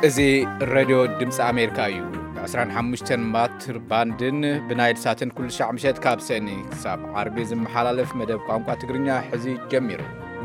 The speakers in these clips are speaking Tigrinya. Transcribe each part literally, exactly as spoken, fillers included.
እዚ راديو ድምፂ ኣሜሪካ እዩ عشرين وخمسة متر باندن بنايل ساتن كل شعب مشهد كابسني كساب عربي زمحلالف مدب ቋንቋ ትግርኛ ሕዚ ጀሚሩ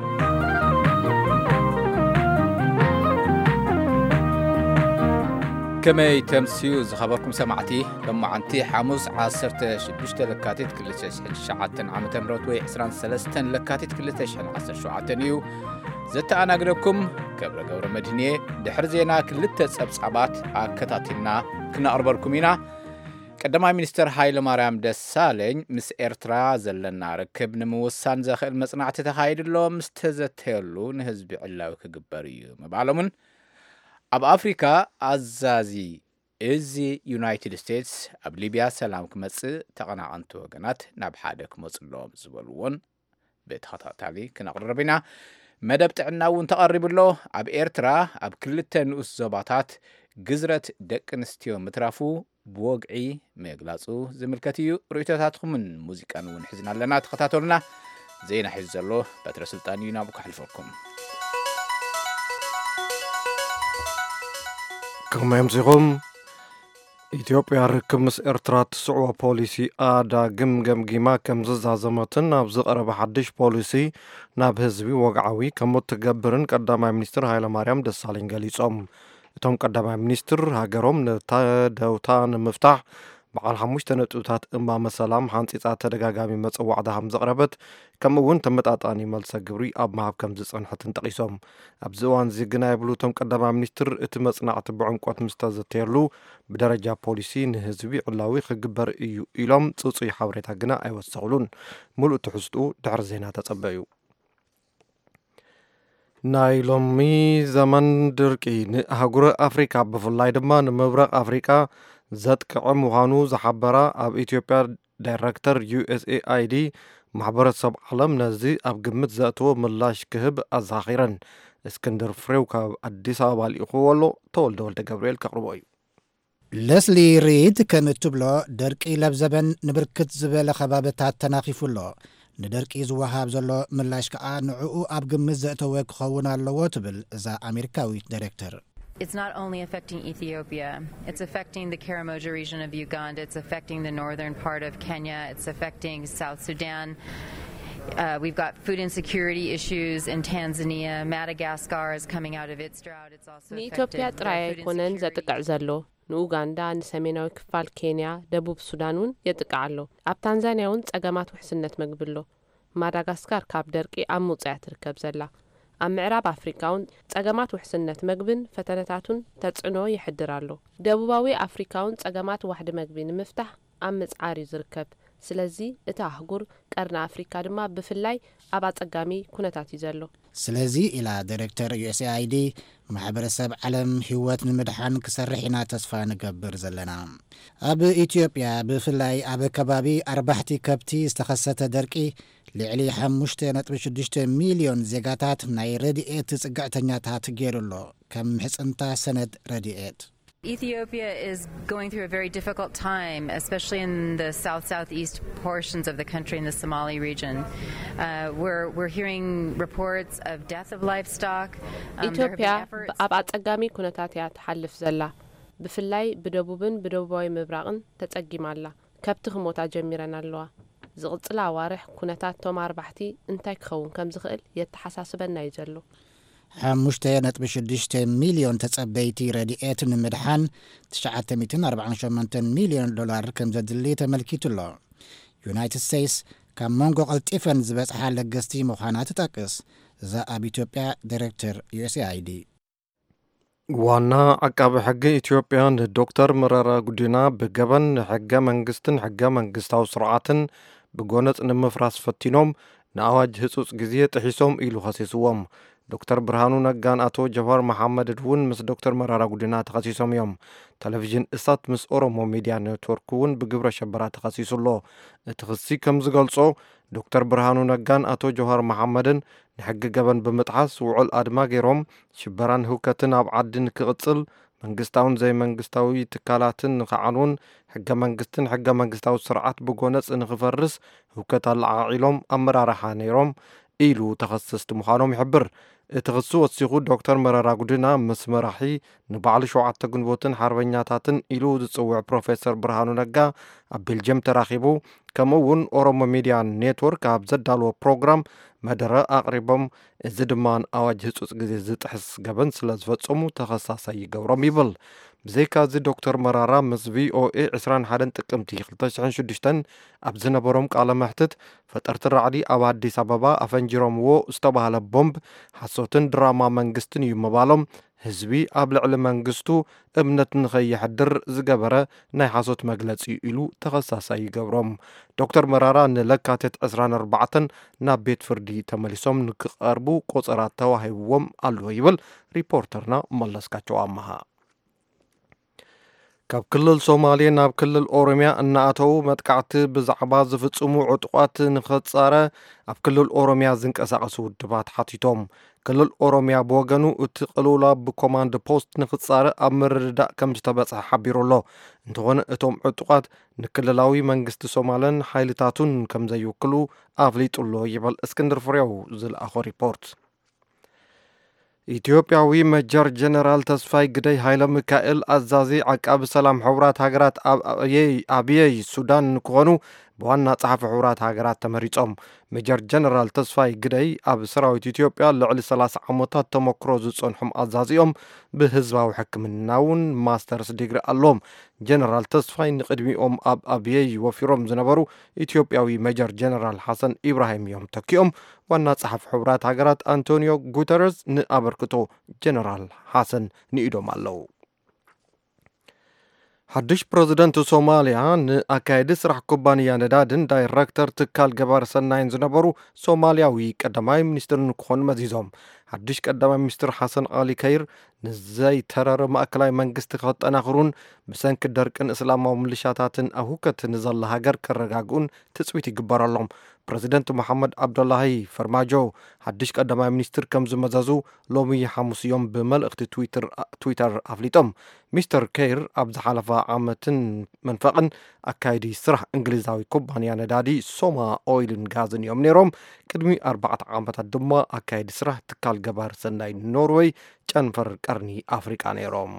كمي تمسيو زخبركم سمعتي لما عنتي حمص عصرت شدشت لكاتيت كل تشحن شعاتن عام تمرت وي عشرين وثلاثة لكاتيت كل تشحن عصر شعاتنيو زت أنا أقولكم كبر جور مدينة دحر زينا كل تصبصبات أكتاتنا كنا أربعكمينا قدما مينستر هايل ماريام دسالين مس إرترا زلنا ركبنا موسان زخل مصنعة تخايد له مستزتهلو نهزب الله كجبريو ما بعلمون أب أفريقيا أزازي إزي يونايتد ستيتس أب ليبيا سلام كمس تقنع أنتو جنات نبحادك مصلوم زبلون بتخطأتالي كنا قربنا مدب تعناون تقرب له أب إرترا أب كل التنوس زباطات جزرة دكنستيو مترافو بوقعي ميغلاسو زملكتيو رؤيتاتكم من موسيقى ونحزنا لنا تخطاتولنا زينا حزلو بتر سلطانينا بك حلفكم كما يمزغم إثيوبيا ركب مس إرترا تسعوا بوليسي آدا جم جم جيما كم زازمتن نابز قرب حدش بوليسي ناب هزبي وقعوي كم متجبرن قدام مينستر هايلا ماريام دسالين قاليصم توم قدام مينستر هاجروم نتا دوتان مفتاح بعد حموش تنتوتات إما مسلام حانتيتا تدقاقامي متصوع دهم زقربت كم ون تمت أطاني ملسا قبري أب مهاب كم زيسان حتى تقيسهم أبزوان زيقنا يبلو تم قدام منستر اتمسنا عتبعون قوات مستازتيرلو بدرجة بوليسي نهزبي علاوي خقبر إيو إيلام تصوصي حوريتا قنا أيو السغلون ملو تحسدو دعر زينا تتبعيو نايلومي زمن دركي هاقور أفريكا بفلاي دمان مبرق أفريكا زاد كعم وغانو زحبرا أب إثيوبيا دايركتر يو إس إيه آي دي محبرة سب عالم نزي أب قمت زاتو ملاش كهب أزاخيرا اسكندر فريوكا أديس أبا الإخوالو طول دولة جبريل كقربوي لسلي ريد كانت تبلو دركي لبزبن نبركت زبالة خبابتها تناخيفولو ندركي زوهاب زلو ملاش كأ نعو أب قمت زاتو ويكخونا اللواتبل إذا أمريكاوي دايركتر. It's not only affecting Ethiopia, it's affecting the Karamoja region of Uganda, it's affecting the northern part of Kenya, it's affecting South Sudan. Uh, we've got food insecurity issues in Tanzania. Madagascar is coming out of its drought. It's also ኢትዮጵያ ጥራይ ኮነን ዘጥቅዕ ዘሎ ንኡጋንዳ ንሰሜናዊ ክፋል ኬንያ ደቡብ ሱዳንን የጥቅዓሎ ኣብ ታንዛኒያውን ጸገማት ውሕስነት መግብሎ ማዳጋስካር ካብ ደርቂ ኣብ ሙጽያ ትርከብ ዘላ ኣብ ምዕራብ ኣፍሪካውን ጸገማት ውሕስነት መግብን ፈተነታቱን ተጽዕኖ ይሕድራሉ ደቡባዊ ኣፍሪካውን ጸገማት ዋሕዲ መግቢ ንምፍታሕ ኣብ ምጽዓር ይዝርከብ ስለዚ እታ ኣህጉር ቀርና ኣፍሪካ ድማ ብፍላይ ኣብ ኣጸጋሚ ኩነታት ይዘሎ ስለዚ ኢላ ዳይሬክተር ዩ ኤስ ኤ አይ ዲ ማሕበረሰብ ዓለም ህይወት ንምድሓን ክሰርሕ ኢና ተስፋ ንገብር ዘለና ኣብ ኢትዮጵያ ብፍላይ ኣብ ከባቢ ኣርባዕቲ ከብቲ ዝተኸሰተ ደርቂ ልዕሊ ሓሙሽተ ነጥቢ ሽዱሽተ ሚልዮን ዜጋታት ናይ ረድኤት ጽግዕተኛታት ገይሩሎ ከም ሕጽንታ ሰነድ ረድኤት Ethiopia is going through a very difficult time, especially in the south-southeast portions of the country in the Somali region. Uh, we're, we're hearing reports of death of livestock. Um, Ethiopia ab atsagami kunatat ya thalif zalla. Bifillai bidobubin bidoboy mibraqin tatsagimalla. Kabti khmota jamiran alwa. زغطلا وارح كنتات توم أربعتي انتاي كخون كم زغل يتحساسبنا يجلو حمشتي نتب شدشت مليون تتصبيتي رديئات المدحان تسعة مئتين أربعة وثمانين مليون دولار كم زدلي تملكيت الله يونايتد ستيتس كم مونغو قلت إفن زبس حال لقستي مخانات تاكس زا أب إثيوبيا دايركتر يو إس إيه آي دي وانا عقاب حق إثيوبيا الدكتور مرارا قدنا بقبن حق منقستن حق منقستاو سرعاتن بقونت نمفراس فتينوم ناواج هسوس جزية تحيسوم إلو خسيسوهم دكتور برهانو نقان أتو جوهر محمد دون مس دكتور مرارا قدنا تخسيسوم يوم تلفزيون إسات مس أورومو ميديا نتوركون بقبرة شبرات تخسيسو الله تخسي كم زغلصو دكتور برهانو نقان أتو جوهر محمدن نحق قبن بمتحس وعول آدما غيروم شبران هوكتن أب عدن كغتصل منقستاون زي منقستاوي تكالاتن نخعانون حقا منقستن حقا منقستاو سرعات بقونس نخفرس هوكتا العائلوم أمرا رحانيروم ኢሉ ተኸሰስቲ ምዃኖም ይሕብር። እቲ ክሱ ወሲኹ ዶክተር መረራ ጉዲና ምስ መራሒ ንባዕሊ ሸውዓተ ግንቦትን ሓርበኛታትን ኢሉ ዝጽውዕ ፕሮፌሰር ብርሃኑ ነጋ ኣብ ቤልጅየም ተራኺቡ ከምኡ እውን ኦሮሞ ሚድያ ኔትወርክ ኣብ ዘዳልዎ ፕሮግራም መደረ ኣቕሪቦም እዚ ድማ ኣዋጅ ህጹጽ ግዜ ዝጥሕስ ገበን ስለ ዝፈጸሙ ተኸሳሳይ ይገብሮም ይብል። ብዘይካዚ ዶክተር መራራ ምስ ቪኦኤ عشرين واحد ጥቅምቲ ሁለት ሺህ ሽዱሽተ ኣብ ዝነበሮም ቃለ መሕትት ፈጠርቲ ራዕዲ ኣብ ኣዲስ ኣበባ ኣፈንጅሮምዎ ዝተባሃለ ቦምብ ሓሶትን ድራማ መንግስትን እዩ ምባሎም ህዝቢ ኣብ ልዕሊ መንግስቱ እምነት ንኸይሕድር ዝገበረ ናይ ሓሶት መግለጺ ኢሉ ተኸሳሳይ ይገብሮም። ዶክተር መራራ ንለካቲት عشرين أربعة ናብ ቤት ፍርዲ ተመሊሶም ንክቐርቡ ቆጸራት ተዋሂብዎም ኣለዎ ይብል ሪፖርተርና መለስካቸው ኣማሃ። ካብ ክልል ሶማሌ ናብ ክልል ኦሮሚያ እናኣተው መጥቃዕቲ ብዛዕባ ዝፍጽሙ ዕጡቋት ንኸጻረ ኣብ ክልል ኦሮሚያ ዝንቀሳቐሱ ውድባት ሓቲቶም። ክልል ኦሮሚያ ብወገኑ እቲ ቅልውላ ብኮማንድ ፖስት ንኽጻረ ኣብ ምርድዳእ ከም ዝተበጽሐ ሓቢሩ ኣሎ። እንተኾነ እቶም ዕጡቋት ንክልላዊ መንግስቲ ሶማለን ሓይልታቱን ከም ዘይውክሉ ኣፍሊጡሎ ይብል እስክንድር ፍሬው ዝለኣኾ ሪፖርት። ኢትዮጵያዊ መጀር ጀነራል ተስፋይ ግደይ ሃይለ ሚካኤል ኣዛዚ ዓቃቢ ሰላም ሕቡራት ሃገራት ኣብየይ ሱዳን ንክኾኑ ብዋና ጸሓፊ ሕቡራት ሃገራት ተመሪጾም። መጀር ጀነራል ተስፋይ ግደይ ኣብ ሰራዊት ኢትዮጵያ ልዕሊ ሰላሳ ዓመታት ተመክሮ ዝጸንሖም ኣዛዚኦም ብህዝባዊ ሕክምና እውን ማስተርስ ዲግሪ ኣለዎም። ጀነራል ተስፋይ ንቅድሚኦም ኣብ ኣብየይ ወፊሮም ዝነበሩ ኢትዮጵያዊ መጀር ጀነራል ሓሰን ኢብራሂም እዮም ተኪኦም። ዋና ጸሓፊ ሕቡራት ሃገራት አንቶኒዮ ጉተረስ ንኣበርክቶ ጀነራል ሓሰን ንኢዶም ኣለዉ። ሓድሽ ፕሬዝደንት ሶማሊያ ንኣካይዲ ስራሕ ኩባንያ ነዳድን ዳይረክተር ትካል ገባር ሰናይን ዝነበሩ ሶማልያዊ ቀዳማይ ሚኒስትር ንክኾኑ መዚዞም። ሓድሽ ቀዳማይ ሚኒስትር ሓሰን አሊ ከይር ንዘይተረረ ማእከላዊ መንግስቲ ክጠናኽሩን ብሰንኪ ደርቅን እስላማዊ ምልሻታትን ኣብ ሁከት ንዘላ ሃገር ከረጋግኡን ትፅቢት ይግበረሎም። ፕሬዚደንት መሐመድ ዓብዱላሂ ፈርማጆ ሓድሽ ቀዳማይ ሚኒስትር ከም ዝመዘዙ ሎሚ ሐሙስ እዮም ብመልእኽቲ ትዊተር ኣፍሊጦም። ሚስተር ከይር ኣብ ዝሓለፈ ዓመትን መንፈቕን ኣካይዲ ስራሕ እንግሊዛዊ ኩባንያ ነዳዲ ሶማ ኦይልን ጋዝን እዮም ነይሮም። ቅድሚ ኣርባዕተ ዓመታት ድማ ኣካይዲ ስራሕ ትካል ገባር ሰናይ ኖርዌይ ጨንፈር ቀርኒ ኣፍሪቃ ነይሮም።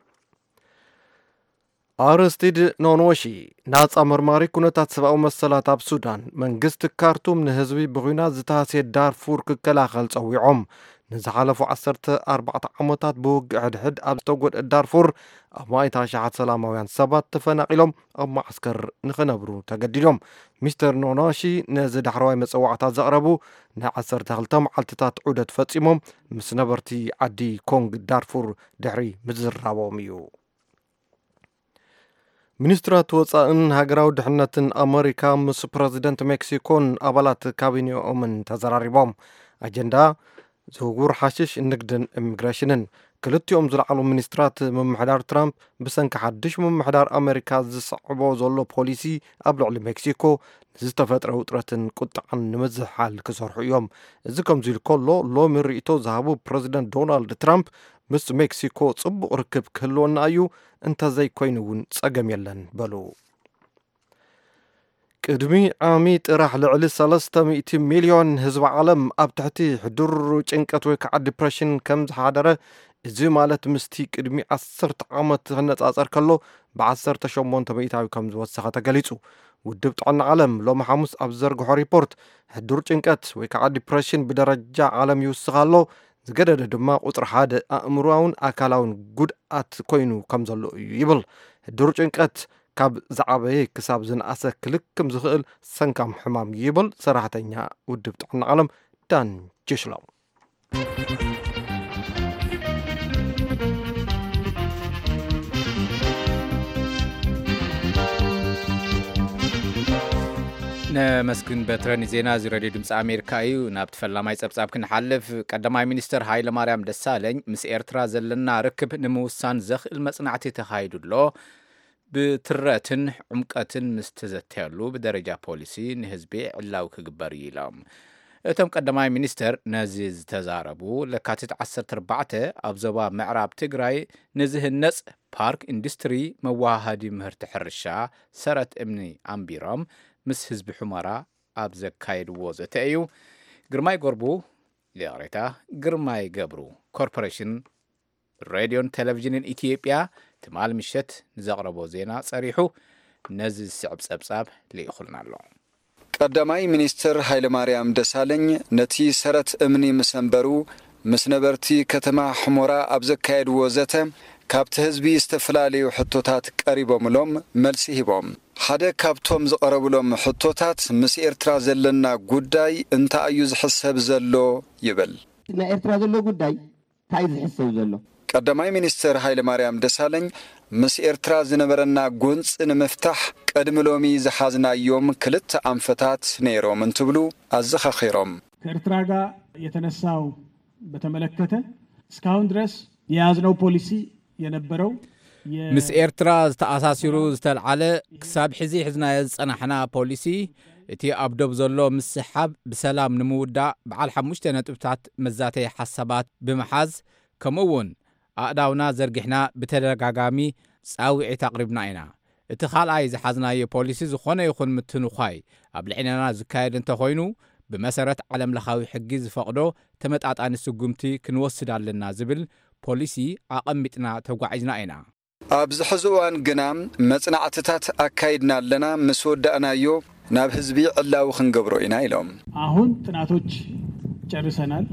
ኣርስቲድ ኖኖሺ ናጻ መርማሪ ኩነታት ሰብኣዊ መሰላት ኣብ ሱዳን መንግስቲ ካርቱም ንህዝቢ ብኹናት ዝተሃስየ ዳርፉር ክከላኸል ፀዊዖም። ንዝሓለፉ ዓሰርተ ኣርባዕተ ዓመታት ብውግእ ሕድሕድ ኣብ ዝተጎድአ ዳርፉር ኣብ ማእታ ሸሓት ሰላማውያን ሰባት ተፈናቂሎም ኣብ ማዕስከር ንኽነብሩ ተገዲዶም። ሚስተር ኖኖሺ ነዚ ዳሕረዋይ መፀዋዕታት ዘቕረቡ ናይ ዓሰርተ ክልተ መዓልትታት ዑደት ፈጺሞም ምስ ነበርቲ ዓዲ ኮንግ ዳርፉር ድሕሪ ምዝራቦም እዩ። ሚኒስትራት ወፃእን ሃገራዊ ድሕነትን ኣሜሪካ ምስ ፕሬዚደንት ሜክሲኮን ኣባላት ካቢኔኦምን ተዘራሪቦም። ኣጀንዳ ዝውውር ሓሽሽ ንግድን ኢሚግሬሽንን ክልቲኦም ዝለዓሉ ሚኒስትራት ምምሕዳር ትራምፕ ብሰንኪ ሓድሽ ምምሕዳር ኣሜሪካ ዝስዕቦ ዘሎ ፖሊሲ ኣብ ልዕሊ ሜክሲኮ ዝተፈጥረ ውጥረትን ቁጥዓን ንምዝሓል ክሰርሑ እዮም። እዚ ከምዚ ኢሉ ከሎ ሎሚ ርእይቶ ዝሃቡ ፕሬዚደንት ዶናልድ ትራምፕ ምስ ሜክሲኮ ጽቡቕ ርክብ ክህልወና እዩ እንተዘይኮይኑ እውን ጸገም የለን በሉ። ቅድሚ ዓሚ ጥራሕ ልዕሊ ሰለስተ ሚእቲ ሚልዮን ህዝቢ ዓለም ኣብ ትሕቲ ሕዱር ጭንቀት ወይ ከዓ ዲፕሬሽን ከም ዝሓደረ እዚ ማለት ምስቲ ቅድሚ ዓሰርተ ዓመት ክነጻጸር ከሎ ብዓሰርተ ሸሞንተ ሚእታዊ ከም ዝወሰኸ ተገሊጹ። ውድብ ጥዕና ዓለም ሎሚ ሐሙስ ኣብ ዘርግሖ ሪፖርት ሕዱር ጭንቀት ወይ ከዓ ዲፕሬሽን ብደረጃ ዓለም ይውስኽ ኣሎ፣ ዝገደደ ድማ ቁጥሪ ሓደ ኣእምሮውን ኣካላውን ጉድኣት ኮይኑ ከም ዘሎ እዩ ይብል። ሕዱር ጭንቀት ካብ ዝዓበየ ክሳብ ዝነኣሰ ክልክም ዝኽእል ሰንካም ሕማም ይብል ሰራሕተኛ ውድብ ጥዕና ዓለም ዳን ጀሽላው። ነመስግን በትረን ዜና እዚ ሬድዮ ድምፂ ኣሜሪካ እዩ። ናብ ተፈላማይ ጸብጻብ ክንሓልፍ ቀዳማይ ሚኒስትር ሃይለ ማርያም ደሳለኝ ምስ ኤርትራ ዘለና ርክብ ንምውሳን ዘኽእል መጽናዕቲ ተኻይዱሎ ብትረትን ዕምቀትን ምስ ተዘተየሉ ብደረጃ ፖሊሲ ንህዝቢ ዕላው ክግበር ኢሎም። እቶም ቀዳማይ ሚኒስትር ነዚ ዝተዛረቡ ለካቲት ዓሰርተ ኣርባዕተ ኣብ ዞባ ምዕራብ ትግራይ ንዝህነጽ ፓርክ ኢንዱስትሪ መዋሃሃዲ ምህርቲ ሕርሻ ሰረት እምኒ ኣንቢሮም ምስ ህዝቢ ሑመራ ኣብ ዘካየድዎ ዘተ እዩ። ግርማይ ጎርቡ ሊያሬታ ግርማይ ገብሩ ኮርፖሬሽን ሬዲዮን ቴሌቪዥንን ኢትዮጵያ ትማል ምሽት ንዘቕረቦ ዜና ጸሪሑ ነዚ ዝስዕብ ጸብጻብ ሊእኹልና ኣሎ ቀዳማይ ሚኒስትር ኃይለ ማርያም ደሳለኝ ነቲ ሰረት እምኒ ምሰንበሩ ምስ ነበርቲ ከተማ ሕሞራ ኣብ ዘካየድዎ ዘተ ካብቲ ህዝቢ ዝተፈላለዩ ሕቶታት ቀሪቦምሎም መልሲ ሂቦም ሓደ ካብቶም ዝቐረብሎም ሕቶታት ምስ ኤርትራ ዘለና ጉዳይ እንታይ እዩ ዝሕሰብ ዘሎ ይብል ናይ ኤርትራ ዘሎ ጉዳይ እንታይ ዝሕሰብ ዘሎ ቀዳማይ ሚኒስትር ኃይለ ማርያም ደሳለኝ ምስ ኤርትራ ዝነበረና ጎንጽ ንምፍታሕ ቀድሚ ሎሚ ዝሓዝናዮም ክልተ አንፈታት ነይሮም እንትብሉ አዘኻኺሮም ከኤርትራ ጋር የተነሳው በተመለከተ እስካሁን ድረስ የያዝነው ፖሊሲ የነበረው ምስ ኤርትራ ዝተኣሳሲሩ ዝተልዓለ ክሳብ ሕዚ ሕዝናዮ ዝጸናሕና ፖሊሲ እቲ ኣብ ደብ ዘሎ ምስሓብ ብሰላም ንምውዳእ በዓል ሓሙሽተ ነጥብታት መዛተይ ሓሳባት ብምሓዝ ከምኡውን ኣእዳውና ዘርጊሕና ብተደጋጋሚ ጻውዒት ኣቕሪብና ኢና እቲ ኻልኣይ ዝሓዝናዮ ፖሊሲ ዝኾነ ይኹን ምትንዃይ ኣብ ልዕልና ዝካየድ እንተኾይኑ ብመሰረት ዓለም ለኻዊ ሕጊ ዝፈቕዶ ተመጣጣኒ ስጉምቲ ክንወስድ ኣለና ዝብል ፖሊሲ ኣቐሚጥና ተጓዒዝና ኢና ኣብዚ ሕዚ እዋን ግና መጽናዕትታት ኣካይድና ኣለና ምስ ወዳእናዮ ናብ ህዝቢ ዕላው ክንገብሮ ኢና ኢሎም አሁን ጥናቶች ጨርሰናል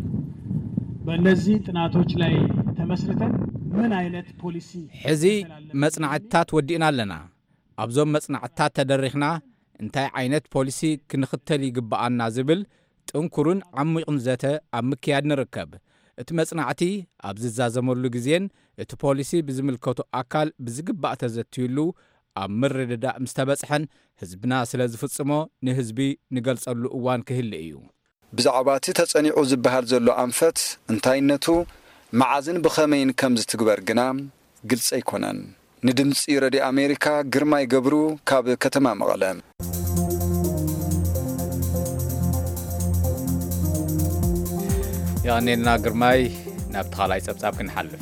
በእነዚህ ጥናቶች ላይ ተመስርተን ምን አይነት ፖሊሲ ሕዚ መጽናዕትታት ወዲእና ኣለና ኣብዞም መጽናዕትታት ተደሪኽና እንታይ ዓይነት ፖሊሲ ክንኽተል ይግባአና ዝብል ጥንኩሩን ዓሚቕን ዘተ ኣብ ምክያድ ንርከብ እቲ መጽናዕቲ ኣብ ዝዛዘመሉ ግዜን እቲ ፖሊሲ ብዝምልከቱ ኣካል ብዝግባእ ተዘትዩሉ ኣብ ምርድዳእ ምስ ተበጽሐን ህዝብና ስለ ዝፍጽሞ ንህዝቢ ንገልጸሉ እዋን ክህሊ እዩ ብዛዕባ እቲ ተጸኒዑ ዝበሃል ዘሎ አንፈት እንታይነቱ መዓዝን ብኸመይን ከም ዝትግበር ግና ግልጽ ኣይኮነን ንድምፂ ረድዮ ኣሜሪካ ግርማይ ገብሩ ካብ ከተማ መቐለ ያኔና ግርማይ ናብ ተኻላይ ጸብጻብ ክንሓልፍ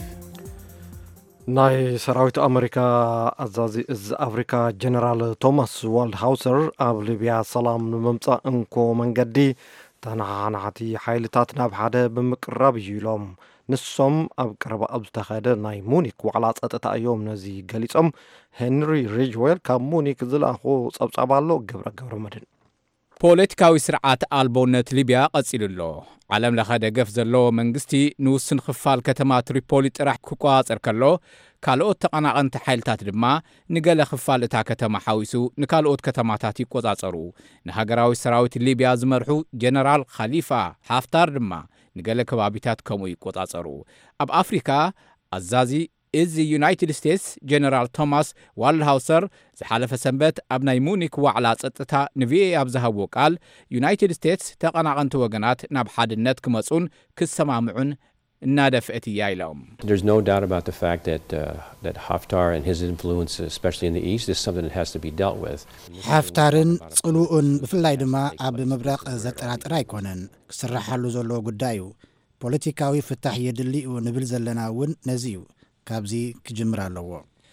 ናይ ሰራዊት ኣሜሪካ ኣዛዚ እዚ ኣፍሪካ ጀነራል ቶማስ ዋልድሃውሰር ኣብ ሊብያ ሰላም ንምምጻእ እንኮ መንገዲ ተናሓናሓቲ ሓይልታት ናብ ሓደ ብምቅራብ እዩ ኢሎም ንሶም ኣብ ቀረባ ኣብ ዝተኻየደ ናይ ሙኒክ ዋዕላ ጸጥታ እዮም ነዚ ገሊጾም ሄንሪ ሪጅዌል ካብ ሙኒክ ዝለኣኹ ጸብጻብ ኣሎ ገብረ ገብረ መድን ፖለቲካዊ ስርዓት ኣልቦነት ሊብያ ቀጺሉ ኣሎ ዓለም ለኸ ደገፍ ዘለዎ መንግስቲ ንውስን ክፋል ከተማ ትሪፖሊ ጥራሕ ክቋጸር ከሎ ካልኦት ተቐናቐንቲ ሓይልታት ድማ ንገለ ክፋል እታ ከተማ ሓዊሱ ንካልኦት ከተማታት ይቆጻጸሩ ንሃገራዊ ሰራዊት ሊብያ ዝመርሑ ጀነራል ኻሊፋ ሓፍታር ድማ ንገለ ከባቢታት ከምኡ ይቆጻጸሩ ኣብ አፍሪካ ኣዛዚ እዚ ዩናይትድ ስቴትስ ጀነራል ቶማስ ዋልድሃውሰር ዝሓለፈ ሰንበት ኣብ ናይ ሙኒክ ዋዕላ ጸጥታ ንቪኤ ኣብ ዝሃቦ ቃል ዩናይትድ ስቴትስ ተቐናቐንቲ ወገናት ናብ ሓድነት ክመጹን ክሰማምዑን እናደፍአት እያ ኢሎም There's no doubt about the fact that uh, that Haftar and his influence especially in the east is something that has to be dealt with. ሓፍታርን ጽሉኡን ብፍላይ ድማ ኣብ ምብራቕ ዘጠራጥር ኣይኮነን ክስራሓሉ ዘሎ ጉዳዩ ፖለቲካዊ ፍታሕ የድልዩ ንብል ዘለና እውን ነዚዩ ካብዚ ክጅምር ኣለዎ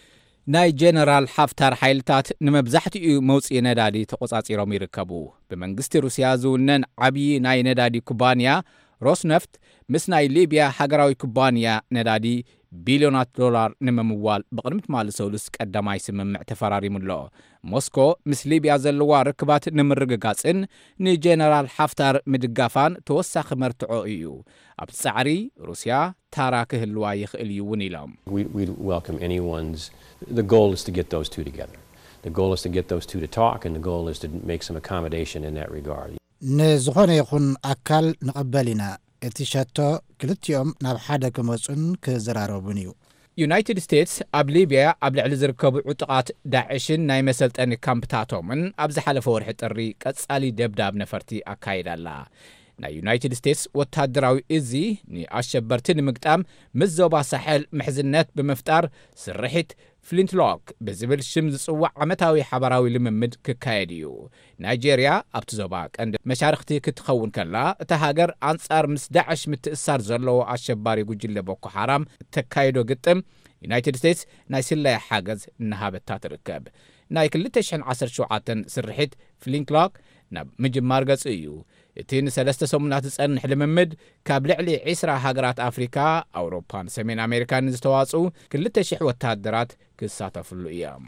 ናይ ጀነራል ሓፍታር ሓይልታት ንመብዛሕትኡ መውጽኢ ነዳዲ ተቆጻጺሮም ይርከቡ ብመንግስቲ ሩስያ ዝውነን ዓብዪ ናይ ነዳዲ ኩባንያ ሮስነፍት ምስ ናይ ሊብያ ሃገራዊ ኩባንያ ነዳዲ ቢልዮናት ዶላር ንምምዋል ብቕድሚት ማልሰውልስ ቀዳማይ ስምምዕ ተፈራሪሙሎ ሞስኮ ምስ ሊብያ ዘለዋ ርክባት ንምርግጋጽን ንጀነራል ሓፍታር ምድጋፋን ተወሳኺ መርትዖ እዩ ኣብ ጻዕሪ ሩስያ ታራ ክህልዋ ይኽእል ይውን ኢሎም We we welcome anyone's the goal is to get those two together. The goal is to get those two to talk and the goal is to make some accommodation in that regard. ንዝኾነ ይኹን ኣካል ንቕበል ኢና እቲ ሸቶ ክልቲኦም ናብ ሓደ ክመጹን ክዘራረቡን እዩ ዩናይትድ ስቴትስ ኣብ ሊብያ ኣብ ልዕሊ ዝርከቡ ዕጡቓት ዳዕሽን ናይ መሰልጠኒ ካምፕታቶምን ኣብ ዝሓለፈ ወርሒ ጥሪ ቀጻሊ ደብዳብ ነፈርቲ ኣካይዳላ ናይ ዩናይትድ ስቴትስ ወታደራዊ እዙ ንኣሸበርቲ ንምግጣም ምስ ዞባ ሳሕል ምሕዝነት ብምፍጣር ስርሒት ፍሊንትሎክ ብዝብል ሽም ዝጽዋዕ ዓመታዊ ሓበራዊ ልምምድ ክካየድ እዩ ናይጄርያ ኣብቲ ዞባ ቀንዲ መሻርክቲ ክትኸውን ከላ እታ ሃገር ኣንጻር ምስ ዳዕሽ ምትእሳር ዘለዎ ኣሸባሪ ጉጅለ ቦኮ ሓራም ተካይዶ ግጥም ዩናይትድ ስቴትስ ናይ ስለያ ሓገዝ እናሃበታ ትርከብ ናይ ክልተ ሽሕን ዓሰርተ ሸውዓተ ስርሒት ፍሊንትሎክ ናብ ምጅማር ገጽ እዩ እቲ ንሰለስተ ሰሙናት ዝጸንሕ ልምምድ ካብ ልዕሊ عشرة ሃገራት ኣፍሪካ ኣውሮፓን ሰሜን ኣሜሪካን ዝተዋጽኡ ክልተ ሽሕ ወተሃደራት ክሳተፍሉ እዮም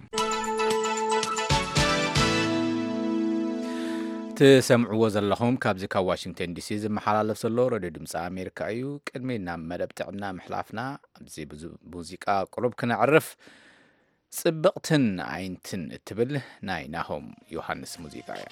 تسمعوا زلهم كابزي كا واشنطن دي سي زمحلالف ዘሎ ሬድዮ ድምፂ ኣሜሪካ እዩ ቅድሜና መደብጥዕና ምሕላፍና ኣብዚ ሙዚቃ ቁሩብ ክነዕርፍ ጽብቕትን ዓይንትን እትብል ናይ ናሆም ዮሐንስ ሙዚቃ እያ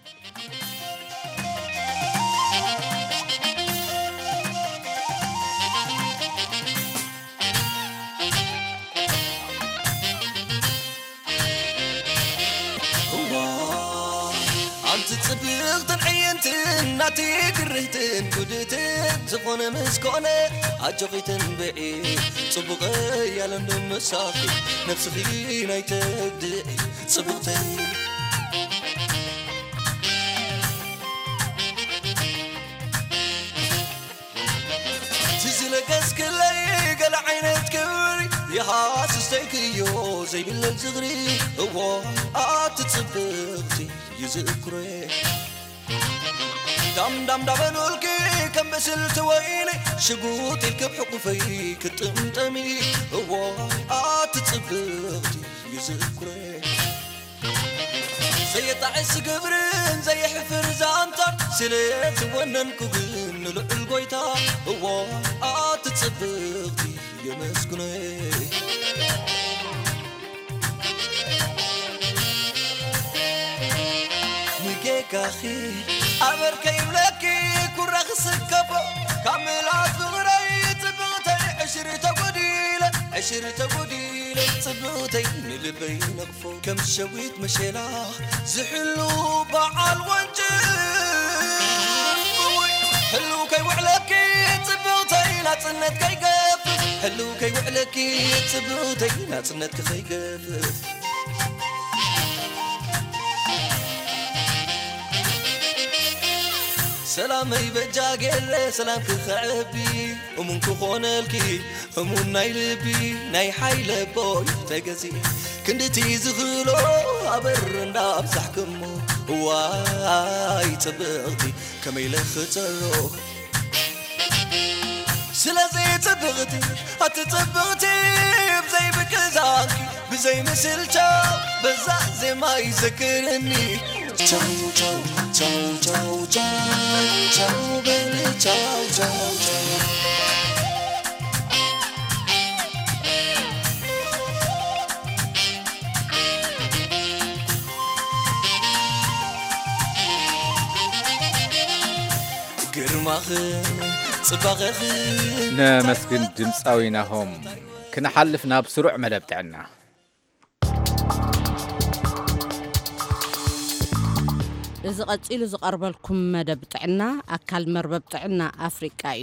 ጽብቕትን ዓይንትን ናቲ ግርህትን ጉድትን ዝኾነ መስኮነ ኣጆኺትን ብዒ ጽቡቕ ያለን መሳኺ ነፍስኺ ናይ ተድዒ ጽቡቕትን ትዝለገስክለይ ገለ ዓይነት ክብሪ ይሃስስተይክዮ ዘይብለል ዝኽሪ እዎ ኣትጽብቕቲ يذكره دم دم دبنولك كم بسلت ويني شقوط الكب حقوفي كتمتمي هو آتتصبغتي يذكره زي طعس قبرن زي حفر زانتر سليت ونن كوغن للقويتا هو آتتصبغتي يمسكنه كاخي أمر كيملكي كرخ سكبو كاملات غري تبغتي عشرة قديلة عشرة قديلة تبغتي نلبي نقفو كم شويت مشيلا زحلو بعال وانجل حلو كي وعلكي تبغتي لا تنت كي قف حلو كي وعلكي تبغتي لا تنت كي قف سلام يبجاقل سلام كخعبي ومنك خونلكي همون نايلبي ناي حيل بوي تقزي كندتي زغلو عبر نداب سحكمو واي تبغتي كما يلخترو سلازي تبغتي هتتبغتي بزي بكزاكي بزي مسلتا بزا زي ما يذكرني ciao ciao ciao ciao ciao ciao bene ciao ciao ciao ግርማኽን ጽባቐኽን ነመስግን ድምፃዊናሆም ክንሓልፍ ናብ ስሩዕ መደብ ጥዕና እዚ ቀፂሉ ዝቐርበልኩም መደብ ጥዕና ኣካል መርበብ ጥዕና ኣፍሪቃ እዩ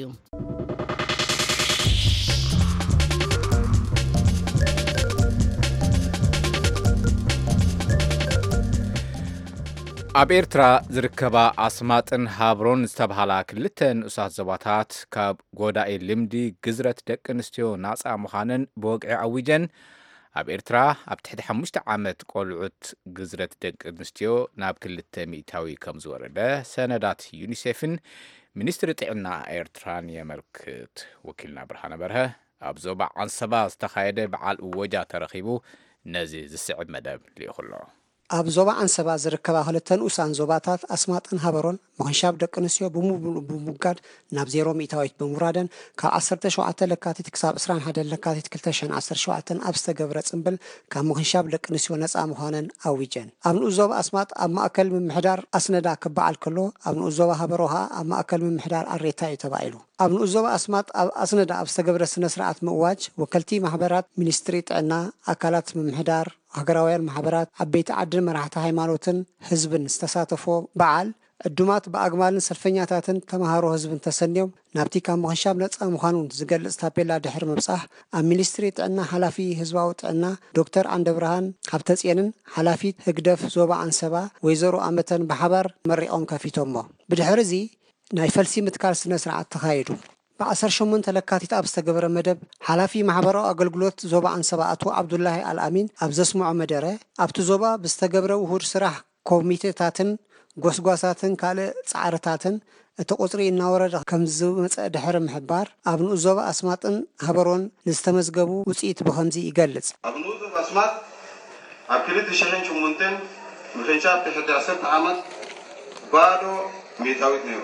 ኣብ ኤርትራ ዝርከባ ኣስማጥን ሃብሮን ዝተባሃላ ክልተ ንኡሳት ዞባታት ካብ ጎዳኢ ልምዲ ግዝረት ደቂ ኣንስትዮ ናፃ ምዃነን ብወግዒ ኣዊጀን ኣብ ኤርትራ ኣብ ትሕቲ ሓሙሽተ ዓመት ቆልዑት ግዝረት ደቂ ኣንስትዮ ናብ ክልተ ሚእታዊ ከም ዝወረደ ሰነዳት ዩኒሴፍን ሚኒስትሪ ጥዕና ኤርትራን የመልክት ወኪልና ብርሃነ በርሀ ኣብ ዞባ ዓንሰባ ዝተኻየደ በዓል እወጃ ተረኺቡ ነዚ ዝስዕብ መደብ ልኢኹሎ ኣብ ዞባ ዓንሰባ ዝርከባ ክልተ ንኡሳን ዞባታት ኣስማጥን ሃበሮን ምኽንሻብ ደቂ ኣንስትዮ ብምሉእ ብምውጋድ ናብ ዜሮ ሚእታዊት ብምውራደን ካብ ዓሰርተ ሸውዓተ ለካቲት ክሳብ ዕስራን ሓደ ለካቲት ክልተ ሽሕን ዓሰርተ ሸውዓተ ኣብ ዝተገብረ ጽምብል ካብ ምኽንሻብ ደቂ ኣንስትዮ ነፃ ምዃነን ኣዊጀን ኣብ ንኡስ ዞባ ኣስማጥ ኣብ ማእከል ምምሕዳር ኣስነዳ ክበዓል ከሎ ኣብ ንኡስ ዞባ ሃበሮ ኸኣ ኣብ ማእከል ምምሕዳር ኣሬታ እዩ ተባሂሉ ኣብ ንኡስ ዞባ ኣስማጥ ኣብ ኣስነዳ ኣብ ዝተገብረ ስነ ስርዓት ምእዋጅ ወከልቲ ማሕበራት ሚኒስትሪ ጥዕና ኣካላት ምምሕዳር ሃገራውያን ማሕበራት ዓበይቲ ዓድን መራሕቲ ሃይማኖትን ህዝብን ዝተሳተፎ በዓል ዕዱማት ብኣግማልን ሰልፈኛታትን ተማሃሮ ህዝብን ተሰንዮም ናብቲ ካብ ምኽንሻብ ነፃ ምዃኑን ዝገልጽ ታፔላ ድሕሪ ምብጻሕ ኣብ ሚኒስትሪ ጥዕና ሓላፊ ህዝባዊ ጥዕና ዶክተር ኣንደብርሃን ሃብተጽዮንን ሓላፊት ህግደፍ ዞባ ዓንሰባ ወይዘሮ ኣመተን ብሓባር መሪቖም ከፊቶሞ ብድሕሪ እዚ ናይ ፈልሲ ምትካል ስነ ስርዓት ተኻይዱ በዓሰርተ ሸሞንተ ለካቲት ኣብ ዝተገበረ መደብ ሓላፊ ማሕበራዊ ኣገልግሎት ዞባ ዓንሰባ ኣቶ ዓብዱላሂ አልአሚን ኣብ ዘስምዖ መደረ ኣብቲ ዞባ ብዝተገብረ ውሁድ ስራሕ ኮሚቴታትን ጎስጓሳትን ካልእ ጻዕርታትን እቲ ቁጽሪ እናወረደ ከም ዝመጽእ ድሕሪ ምሕባር ኣብ ንኡ ዞባ ኣስማጥን ሃበሮን ዝተመዝገቡ ውጽኢት ብኸምዚ ይገልጽ። ኣብ ንኡ ዞባ ኣስማጥ ኣብ ክልተ ሽሕን ሸሞንተን ምኽንሻት ትሕቲ ዓሰርተ ዓመት ባዶ ሜታዊት ነይሩ።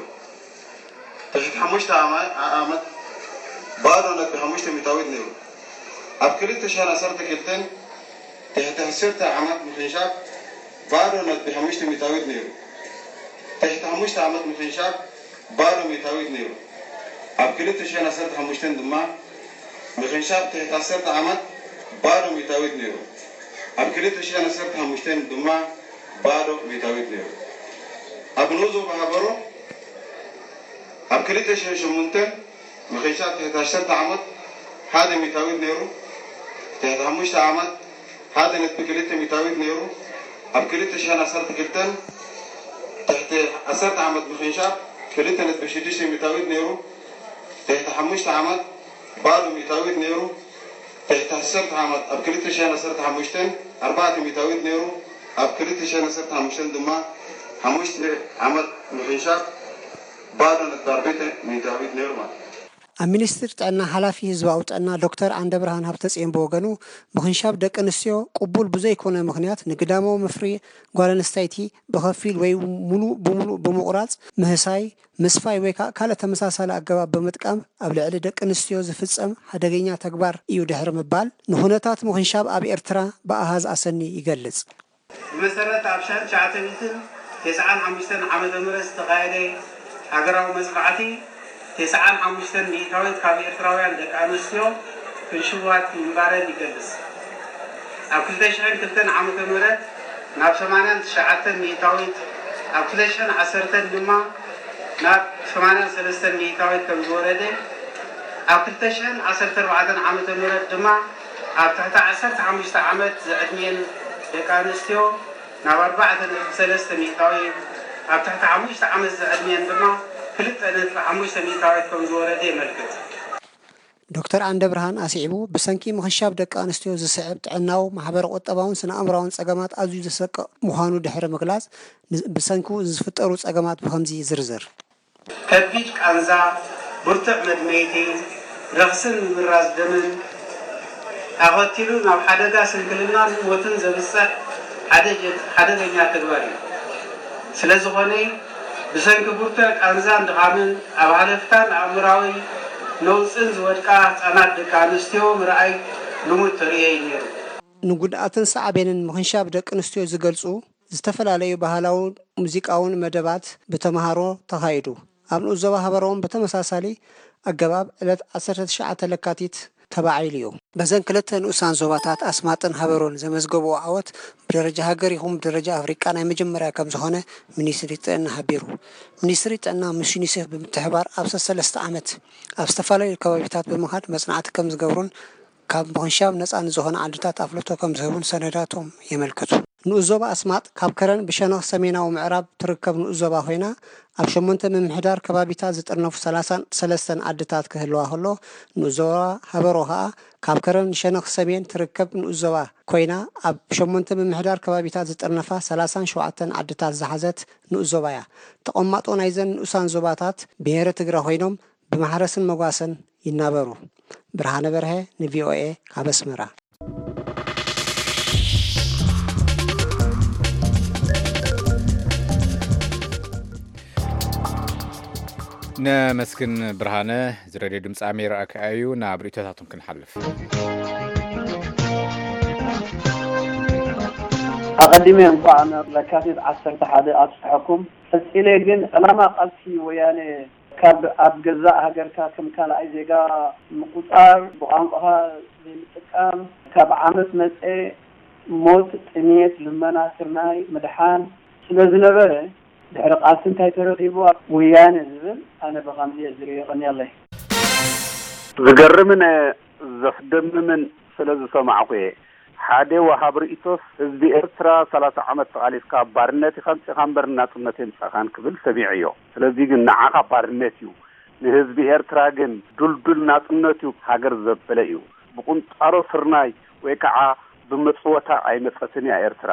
ትሕቲ ሓሙሽተ ዓመት ባዶ ነቲ ሓሙሽተ ሜታዊት ነይሩ። ኣብ ክልተ ሽሕን ዓሰርተ ክልተን ትሕቲ ዓሰርተ ዓመት ምኽንሻት ባዶ ነቲ ሓሙሽተ ሜታዊት ነይሩ። ትሕቲ ሓሙሽተ ዓመት ምኽንሻት ባዶ ሜታዊት ነይሩ። ኣብ ክልተ ሽሕን ዓሰርተ ሓሙሽተን ድማ ምኽንሻት ትሕቲ ዓሰርተ ዓመት ባዶ ሜታዊት ነይሩ። ኣብ ክልተ ሽሕን ዓሰርተ ሓሙሽተን ድማ ባዶ ሜታዊት ነይሩ። ኣብ ንኡ ዞባ ሃበሮ ኣብ ክልተ ሽሕን ሸሞንተን ምኽንሻት ትሕቲ ዓሰርተ ዓመት ሓደ ሜታዊት ነይሩ። ትሕቲ ሓሙሽተ ዓመት ሓደ ነጥቢ ክልተ ሜታዊት ነይሩ። ኣብ ክልተ ሽሕን ዓሰርተ ክልተን ትሕቲ ዓሰርተ ዓመት ምኽንሻት ክልተ ነጥቢ ሽዱሽተ ሜታዊት ነይሩ። ትሕቲ ሓሙሽተ ዓመት ባዶ ሜታዊት ነይሩ። ትሕቲ ዓሰርተ ዓመት ኣብ ክልተ ሽሕን ዓሰርተ ሓሙሽተን ኣርባዕተ ሜታዊት ነይሩ። ኣብ ክልተ ሽሕን ዓሰርተ ሓሙሽተን ድማ ሓሙሽተ ዓመት ምኽንሻት ባዶ ነጥቢ ኣርባዕተ ሜታዊት ነይሩ ማለት እዩ። ኣብ ሚኒስትሪ ጥዕና ሓላፊ ህዝባዊ ጥዕና ዶክተር አንደ ብርሃን ሃብተጽዮን ብወገኑ ምኽንሻብ ደቂ ኣንስትዮ ቅቡል ብዘይኮነ ምኽንያት ንግዳማዊ መፍሪ ጓል ኣንስተይቲ ብኸፊል ወይ ሙሉእ ብምሉእ ብምቑራጽ ምህሳይ ምስፋይ ወይ ከዓ ካልእ ተመሳሳሊ ኣገባብ ብምጥቃም ኣብ ልዕሊ ደቂ ኣንስትዮ ዝፍጸም ሓደገኛ ተግባር እዩ ድሕሪ ምባል ንኹነታት ምኽንሻብ ኣብ ኤርትራ ብኣሃዝ ኣሰኒ ይገልጽ። ብመሰረት ኣብ ሸሕን ትሽዓተ ሚእትን ትስዓን ሓሙሽተን ዓመተ ምህረት ዝተኻየደ ሃገራዊ መጽናዕቲ تسعان حمشتن مئتاويت كاب إرتراويان دك أنوسيو كنشوات مبارد يجلس. أكلتشان كلتن عمود مرد ناب ثمانين تسعتن مئتاويت أكلتشان عشرتن لما ناب ثمانين ثلاثتن مئتاويت كم زورده. أكلتشان عشرة أربعتن عمود مرد دما أب تحت عشرة حمشت عمود زعدمين دك أنوسيو ناب أربعة ثلاثتن مئتاويت أب تحت حمشت عمود زعدمين دما ዶክተር አንደ ብርሃን ኣስዒቡ ብሰንኪ ምኽንሻብ ደቂ ኣንስትዮ ዝስዕብ ጥዕናዊ ማሕበረ ቁጠባውን ስነ ኣእምራውን ጸገማት ኣዝዩ ዘሰቅቕ ምዃኑ ድሕሪ ምግላጽ ብሰንኪ ዝፍጠሩ ጸገማት ብኸምዚ ይዝርዝር። ከቢድ ቃንዛ፣ ብርቱዕ መድመይቲ፣ ረኽስን ምራዝ ደምን ኣኸቲሉ ናብ ሓደጋ ስንክልናን ሞትን ዘብፅሕ ሓደገኛ ተግባር እዩ። ስለ ዝኾነ ብሰንኪ ብርቱዕ ቃንዛን ድኻምን ኣብ ሃለፍታን ኣእምራዊ ነውፅን ዝወድቃ ህፃናት ደቂ ኣንስትዮ ምርኣይ ልሙድ ትርኢየ ነይሩ። ንጉድኣትን ሳዕቤንን ምኽንሻብ ደቂ ኣንስትዮ ዝገልጹ ዝተፈላለዩ ባህላውን ሙዚቃውን መደባት ብተምሃሮ ተኻይዱ ኣብ ንኡ ዞባ ሃበሮም ብተመሳሳሊ ኣገባብ ዕለት ዓሰርተ ትሽዓተ ለካቲት ተባዒሉ እዩ። በዘን ክልተ ንኡሳን ዞባታት ኣስማጥን ሃበሮን ዘመዝገቡ ዓወት ብደረጃ ሃገር ይኹን ብደረጃ ኣፍሪቃ ናይ መጀመርያ ከም ዝኾነ ሚኒስትሪ ጥዕና ሓቢሩ። ሚኒስትሪ ጥዕና ምስ ዩኒሴፍ ብምትሕባር ኣብ ሰለስተ ዓመት ኣብ ዝተፈላለዩ ከባቢታት ብምኻድ መጽናዕቲ ከም ዝገብሩን ካብ ምኽንሻብ ነፃ ንዝኾነ ዓድታት ኣፍልቶ ከም ዝህቡን ሰነዳቶም የመልክቱ። ንኡ ዞባ ኣስማጥ ካብ ከረን ብሸነኽ ሰሜናዊ ምዕራብ ትርከብ ንኡ ዞባ ኮይና ኣብ ሸሞንተ ምምሕዳር ከባቢታት ዝጥርነፉ ሰላሳን ሰለስተን ዓድታት ክህልዋ ከሎ ንኡ ዞባ ሃበሮ ከዓ ካብ ከረን ሸነኽ ሰሜን ትርከብ ንኡ ዞባ ኮይና ኣብ ሸሞንተ ምምሕዳር ከባቢታት ዝጥርነፋ ሰላሳን ሸውዓተን ዓድታት ዝሓዘት ንኡ ዞባ እያ። ተቐማጦ ናይዘን ንኡሳን ዞባታት ብሄረ ትግራይ ኮይኖም ብማሕረስን መጓሰን ይናበሩ። ብርሃነ በርሀ ንቪኦኤ ካብ ኣስመራ። نمسكن برهانة زرادي دمس أمير أكايو نابريتو تاتم كنحلف أقدمي أنفعنا لكاتب عسر تحادي أصحكم فسئلي جن أنا ما قلتي وياني كاب أبجزاء هجر كم كان عايزيجا مقطار بعنقها للتكام كاب عمس مسئ موت تنيت لمنا سرناي مدحان سلزنبره دحرق عسن تايترو تيبوا ويان الزبل أنا بغامزي أزري غني الله زقرمنا زخدم من سلز سمعقوي حادي وحابر إيتوس زبي إرترا ثلاثة عمد تغاليف كاب بارناتي خمسة خمبرنات ونتين ساخان كبل سبيعيو سلزي جن نعاقا بارناتيو نهزبي إرترا جن دول دول نات ونتيو حاجر زبلايو بقون تارو سرناي ويكعا بمتصوتا أي متفتني إرترا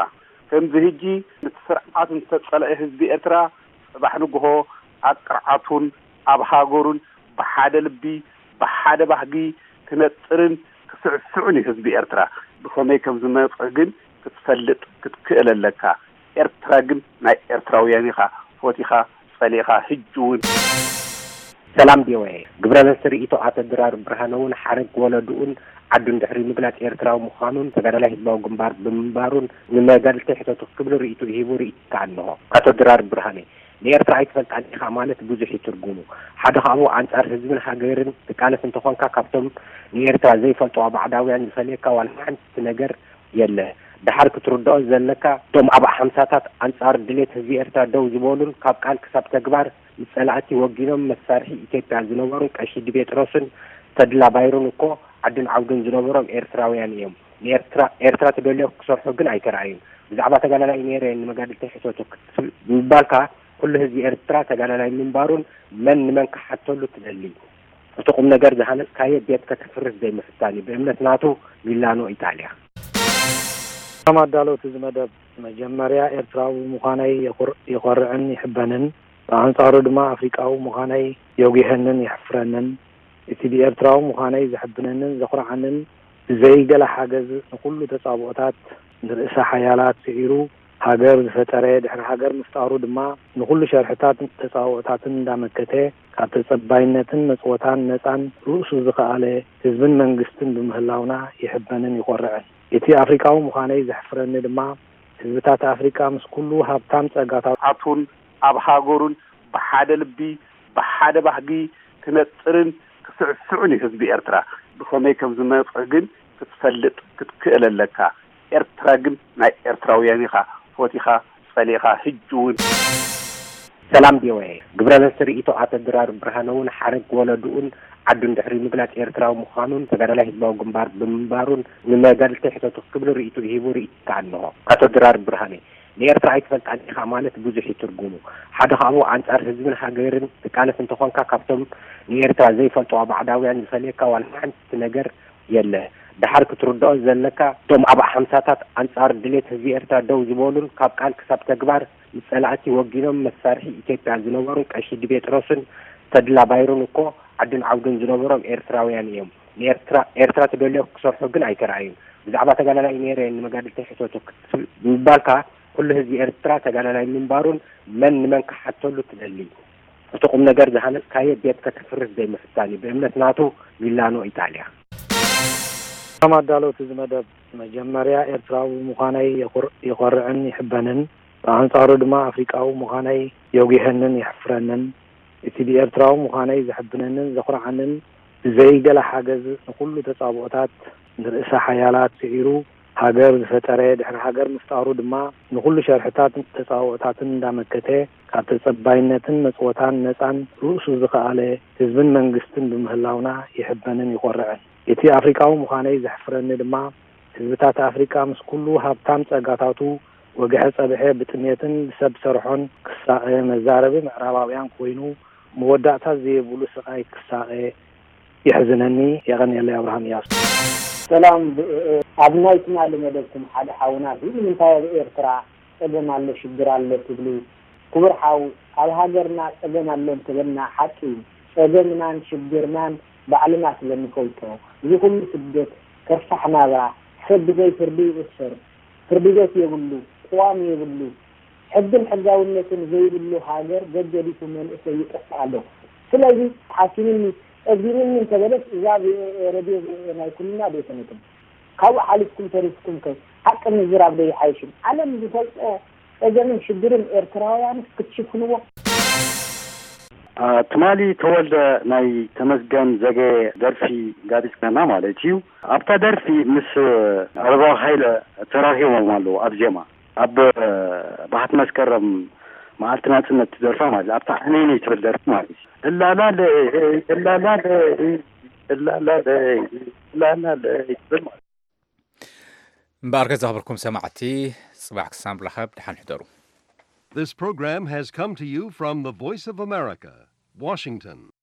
كم زهجي نتسرعات نتطلع حزب إرترا بحنقه أقرعاتون أبهاجورون بحادة لبي بحادة بحقي كنترن كسعسعني حزب إرترا بخمي كم زمان يطعقن كتفلت كتكئل لك إرترا جن ما إرتراويانيخا فوتيخا فليخا هجون سلام ديوي قبل نسرئيتو عتدرار برهانون حرق ولدون عدون دحري مبلات إرتراو مخانون تقال الله يتباو قنبار بمبارون مما قال تحتو تقبل رئيتو إيهيبو رئيتو كعنه عتدرار برهاني لإرترا يتفلت عن إخامانة بوزحي ترقونو حدا خابو عن سار حزبين حاقيرن تكالف انتخون كاكابتم لإرترا زي فلتو عبعداوي عن فليكا والحان تنقر يلا دحر كتردو زلكا دوم أبع حمساتات عن سار دليت هزي إرترا دو زبولون كاب قال كساب تقبار مسألعتي وقينهم مسارحي إيكيبيا زنوبرون كأشي دبيت روسن تدلا بايرون وكو عدن عودن زنوبرون إرتراويان يوم إرترا إرترا تدوليو كسرحو قن أي ترعين بزعبا تقال لا إنيرين مقادل تحسوتو مبالكا كل هذه إرترا تقال لا منبارون من من كحتولو تدلي وتقوم نقر زهانس كاية بيت كتفرس زي مفتاني بإمنة ناتو ميلانو إيطاليا كما دالو تزمدب مجمريا إرتراو مخاني يقرعني يحبنن አንጻሩ ድማ አፍሪካው መኻናይ የውጊህንን ይሕፍረንን እቲ ኤርትራው መኻናይ ዝሕብነንን ዘኹርዓንን ዘይገለ ሓገዝ ንኩሉ ተጻብኦታት ንርእሰ ሓያላት ሲዒሩ ሃገር ዝፈጠረ ድሕሪ ሃገር ምፍጣሩ ድማ ንኩሉ ሸርሕታት ተጻብኦታትን እንዳመከተ ካብ ተጸባይነትን መጽወታን ነፃን ርእሱ ዝኸኣለ ህዝብን መንግስትን ብምህላውና ይሕበንን ይቆርዕን እቲ አፍሪካው መኻናይ ዝሕፍረኒ ድማ ህዝብታት አፍሪካ ምስ ኩሉ ሃብታም ጸጋታት አቱን أبهاجورون بحادة لبي بحادة بحقي كنترن كسعسعني حزب إرترا بخمي كم زمان يطعقن كتفلت كتكئل لك إرترا جن ما إرتراويانيخا فوتيخا فليخا هجون سلام ديوي قبل نسرئيتو عتدرار برهانون حرق ولدون عدون دحري مبلات إرتراو مخانون تقال الله يتباو قنبار بمبارون مما قال تحتو تقبل رئيتو إيهيبو رئيتو كعنه عتدرار برهاني لإرترا يتفلت عن إخامانة بوزحي ترقونو حدا خابو عن سار حزبين حاقيرن تكالف انتخون كاكابتم لإرترا زي فلتو عبعداوي عن فليكا والحان تنقر يلا دحر كتردو زلكا دوم أبع حمساتات عن سار دليت هزي إرترا دو زبولون كاب قال كساب تقبار مسألعتي وقينهم مسارحي إيكيبيا زنوبرون كأشي دبيت روسن تدلا بايرون وكو عدن عودن زنوبرون إرتراويان يوم لإرترا إرترا تدوليو كسرحو قن أي ترعين بزعبا تقال لا إنيرين مقادل تحسوتو مبالكا كل هذه إرترا تقال لا منبارون من من كحتولو تدلي وتقوم نقر زهانس كاية بيت كتفرس زي مفتاني بإمنة ناتو ميلانو إيطاليا كما دالو تزمدب مجمريا إرتراو مخاني يقرعني يحبنن አንጻሩ ድማ አፍሪካው መኻናይ የውጊህንን ይሕፍረንን እቲ ኤርትራው መኻናይ ዝሕብነንን ዘኹርዓንን ዘይገለ ሓገዝ ንኩሉ ተጻብኦታት ንርእሰ ሓያላት ሲዒሩ ሃገር ዝፈጠረ ድሕሪ ሃገር ምፍጣሩ ድማ ንኩሉ ሸርሕታት ተጻብኦታትን እንዳመከተ ካብ ተጸባይነትን መጽወታን ነፃን ርእሱ ዝኸኣለ ህዝብን መንግስትን ብምህላውና ይሕበንን ይቆርዕን እቲ አፍሪካው መኻናይ ዝሕፍረኒ ድማ ህዝብታት አፍሪካ ምስ ኩሉ ሃብታም ጸጋታቱ وجه صباحه بتنيتن سب سرحون كساء مزارب معرباويان كوينو مودعتا زي بولو سقاي كساء يحزنني يغني الله ابراهيم ياس سلام ابنايتنا لمدكم حدا حاونا من تاي إرترا اذن الله شجر الله تبلو كبر حاو على هاجرنا اذن الله تبلنا حكي اذن شجرنان بعلمات لم يكوتو يكون سدت كرفحنا ذا حد زي فردي السر فرديات يقولو قوام يقولو حد الحجاونة زي يقولو هاجر جدريكم من اسي يقفعلو سلازي حاسميني أجرين من تبلس إذا ربي ما يكوننا بيتنكم كاو حالكم تريسكم كي حقا نزرع بدي حايشين علم بفلس إذا من شدرين إرتراويان كتشفنوا تمالي تولد ناي تمزجن زجي درفي قادس كنا مالتيو أبتا درفي مس أربع هيلا تراهي ومالو أبجما أب بحث مسكرم مالتنا سنة تدرفا مال أبتا حنيني تبدر مالي إلا لا لا إلا لا لا إلا لا لا إلا لا لا مبارك زهبركم سمعتي صباحك سامبل خاب دحان حضروا. This program has come to you from the Voice of America, Washington.